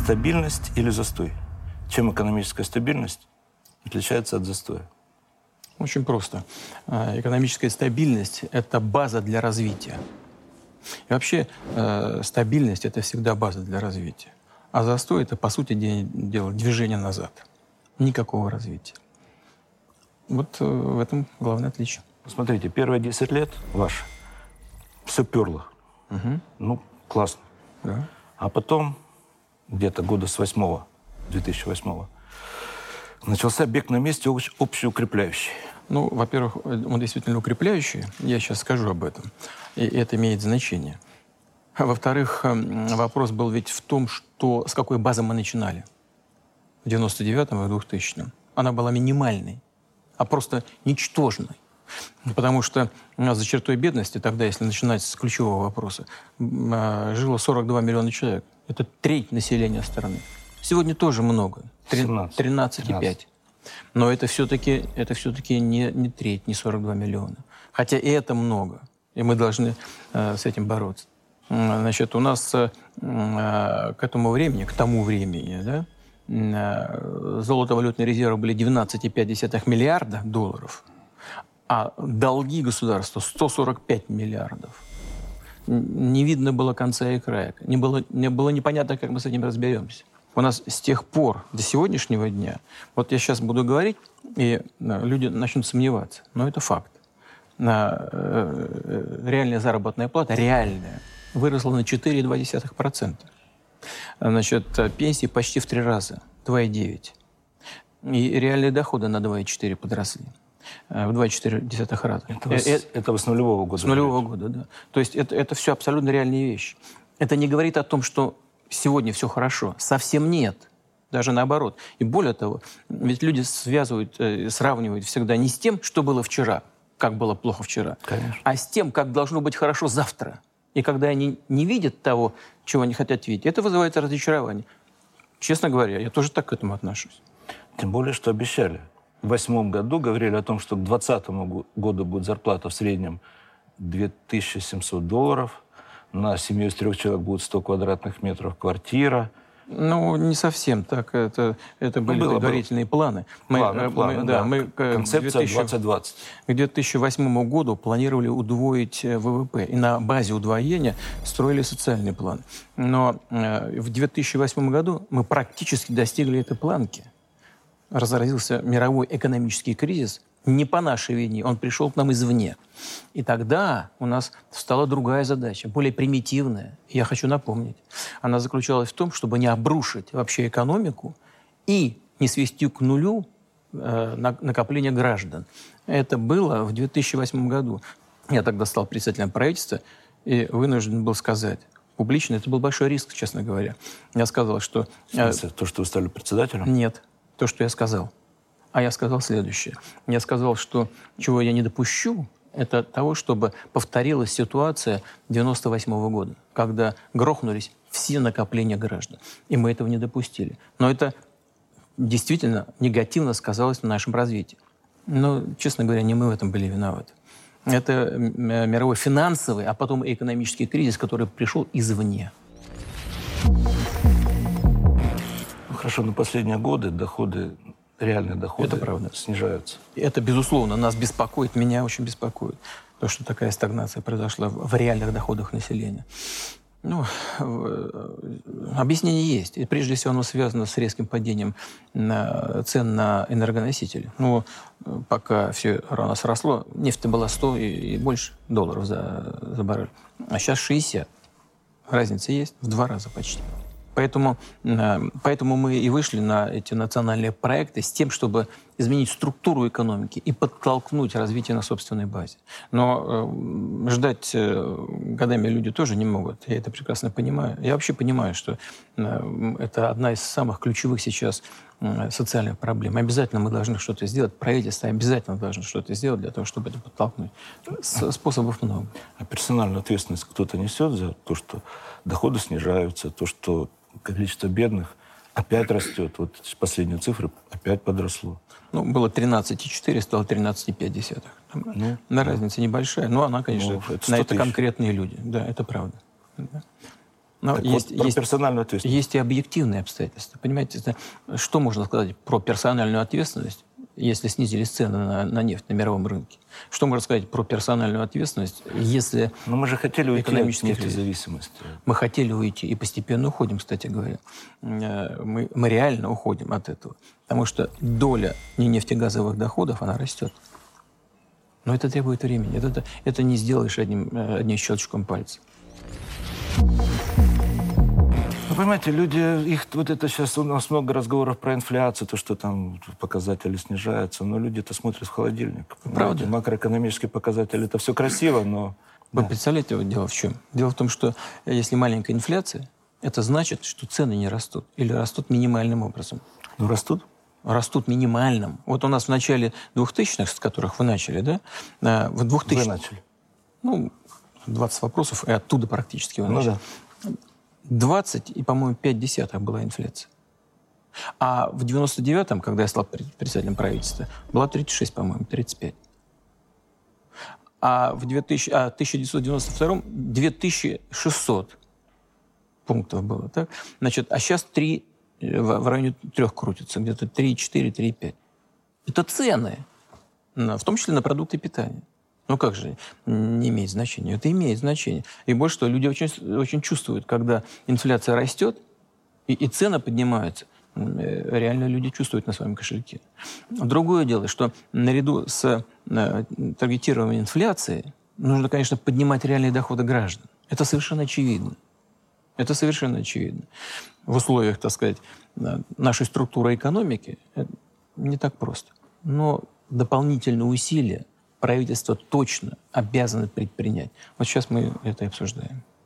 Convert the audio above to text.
стабильность или застой? Чем экономическая стабильность отличается от застоя? Очень просто. Экономическая стабильность – это база для развития. И вообще стабильность – это всегда база для развития. А застой – это, по сути дела, движение назад. Никакого развития. Вот в этом главное отличие. Смотрите, первые 10 лет ваше все перло. Угу. Ну, классно. Да. А потом, где-то года с 2008 начался бег на месте общеукрепляющий. Ну, во-первых, он действительно укрепляющий. Я сейчас скажу об этом. И это имеет значение. А во-вторых, вопрос был ведь в том, что с какой базы мы начинали. В 99-м и в 2000-м. Она была минимальной, а просто ничтожной. Потому что у нас за чертой бедности, тогда, если начинать с ключевого вопроса, жило 42 миллиона человек. Это треть населения страны. Сегодня тоже много. 13,5. Но это все-таки не треть, не 42 миллиона. Хотя и это много. И мы должны с этим бороться. Значит, у нас к тому времени, да, золотовалютные резервы были 12,5 миллиарда долларов, а долги государства 145 миллиардов. Не видно было конца и края. Не было непонятно, как мы с этим разберемся. У нас с тех пор до сегодняшнего дня, вот я сейчас буду говорить, и люди начнут сомневаться, но это факт. Реальная заработная плата, выросла на 4,2%. Значит, пенсии почти в 3 раза, 2,9. И реальные доходы на 2,4 подросли. В 2,4 раза. Это с нулевого года? С нулевого года, да. То есть это все абсолютно реальные вещи. Это не говорит о том, что сегодня все хорошо. Совсем нет. Даже наоборот. И более того, ведь люди сравнивают всегда не с тем, что было вчера, как было плохо вчера, конечно, а с тем, как должно быть хорошо завтра. И когда они не видят того, чего они хотят видеть, это вызывает разочарование. Честно говоря, я тоже так к этому отношусь. Тем более, что обещали. В 2008 году говорили о том, что к 2020 году будет зарплата в среднем $2700. На семью из 3 человек будет 100 квадратных метров квартира. Ну, не совсем так. Это были предварительные планы. Концепция 2020. К 2008 году планировали удвоить ВВП. И на базе удвоения строили социальный план. Но в 2008 году мы практически достигли этой планки. Разразился мировой экономический кризис. Не по нашей вине, он пришел к нам извне. И тогда у нас встала другая задача, более примитивная. Я хочу напомнить. Она заключалась в том, чтобы не обрушить вообще экономику и не свести к нулю накопление граждан. Это было в 2008 году. Я тогда стал председателем правительства и вынужден был сказать публично, это был большой риск, честно говоря. Я сказал, что... В смысле, то, что вы стали председателем? Нет, то, что я сказал. А я сказал следующее. Я сказал, что чего я не допущу, это того, чтобы повторилась ситуация 98 года, когда грохнулись все накопления граждан. И мы этого не допустили. Но это действительно негативно сказалось на нашем развитии. Но, честно говоря, не мы в этом были виноваты. Это мировой финансовый, а потом и экономический кризис, который пришел извне. Ну, хорошо, но последние годы реальные доходы снижаются. Это, безусловно, нас беспокоит, меня очень беспокоит. То, что такая стагнация произошла в реальных доходах населения. Ну, объяснение есть. И прежде всего оно связано с резким падением цен на энергоносители. Ну, пока все рано сросло, нефть была 100 и больше долларов за баррель. А сейчас 60. Разница есть в 2 раза почти. Поэтому мы и вышли на эти национальные проекты с тем, чтобы изменить структуру экономики и подтолкнуть развитие на собственной базе. Но ждать годами люди тоже не могут. Я это прекрасно понимаю. Я вообще понимаю, что это одна из самых ключевых сейчас социальных проблем. Обязательно мы должны что-то сделать. Правительство обязательно должно что-то сделать для того, чтобы это подтолкнуть. Способов много. А персональную ответственность кто-то несет за то, что доходы снижаются, то, что количество бедных опять растет. Вот последние цифры опять подросло. Ну, было 13,4, стало 13,5. Разница небольшая, но она, конечно, это конкретные люди. Да, это правда. Да. Но Так есть, вот, про есть, персональную ответственность. есть и объективные обстоятельства. Понимаете, что можно сказать про персональную ответственность, если снизились цены на нефть на мировом рынке? Что можно сказать про персональную ответственность, если Но мы же хотели уйти от экономических нефтезависимости. мы хотели уйти и постепенно уходим, кстати говоря. Мы реально уходим от этого. Потому что доля нефтегазовых доходов, она растет. Но это требует времени. Это не сделаешь одним щелчком пальца. Вы понимаете, люди, их вот это сейчас у нас много разговоров про инфляцию, то, что там показатели снижаются, но люди-то смотрят в холодильник. Правда? Макроэкономические показатели, это все красиво, но... Вы представляете, вот дело в чем? Дело в том, что если маленькая инфляция, это значит, что цены не растут. Или растут минимальным образом. Ну, растут? Растут минимальным. Вот у нас в начале 2000-х, с которых вы начали, да? В 2000-х... Вы начали. Ну, 20 вопросов, и оттуда практически вы начали. Ну да. 20 и, по-моему, 0,5 была инфляция. А в 99-м, когда я стал председателем правительства, была 36, по-моему, 35. А в 1992-м 2600 пунктов было. Так? Значит, а сейчас 3, в районе 3 крутится, где-то 3,4, 3,5. Это цены, в том числе на продукты питания. Ну как же не имеет значения? Это имеет значение. И больше того, люди очень чувствуют, когда инфляция растет и цены поднимаются. Реально люди чувствуют на своем кошельке. Другое дело, что наряду с таргетированием инфляции нужно, конечно, поднимать реальные доходы граждан. Это совершенно очевидно. Это совершенно очевидно. В условиях, так сказать, нашей структуры экономики это не так просто. Но дополнительные усилия правительство точно обязано предпринять. Вот сейчас мы это и обсуждаем.